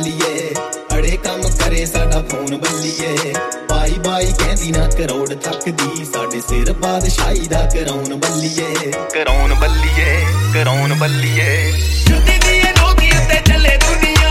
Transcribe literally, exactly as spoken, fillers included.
ਬੱਲੀਏ ਅੜੇ ਕੰਮ ਕਰੇ ਸਾਡਾ ਫੋਨ ਬੱਲੀਏ ਬਾਈ ਬਾਈ ਕਹਿੰਦੀ ਨਾ ਕਰੋੜ ਥੱਕਦੀ ਸਾਡੇ ਸਿਰ ਬਾਦਸ਼ਾਹੀ ਦਾ ਕਰਾਉਣ ਬੱਲੀਏ ਕਰਾਉਣ ਬੱਲੀਏ ਕਰਾਉਣ ਬੱਲੀਏ ਜੁੱਤੀ ਦੀ ਨੋਕੀ ਉੱਤੇ ਚੱਲੇ ਦੁਨੀਆ